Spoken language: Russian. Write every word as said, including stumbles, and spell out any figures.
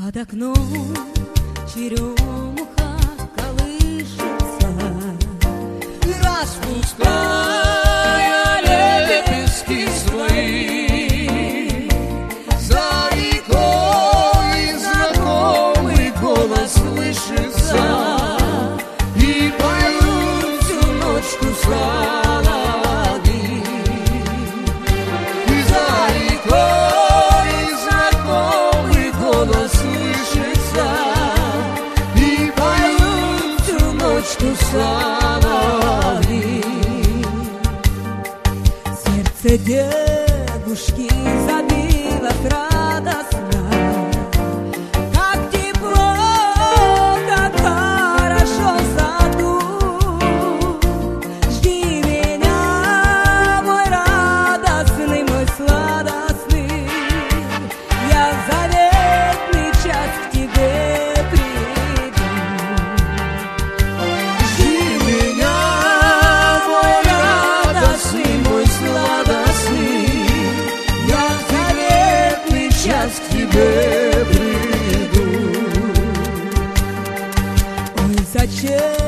Под окном черемуха колышется, распуская лепестки свои. За рекой знакомый голос слышится, и поют всю ночку соловьи. И за рекой знакомый голос слышится, и поют всю ночку соловьи. Сердце девушки забилось радостно, как тепло, как хорошо в саду. Жди меня, мой радостный, мой сладостный, я в заветный час к тебе приду. Жди меня, мой радостный, мой сладостный, я в заветный час к тебе приду. Ой, зачем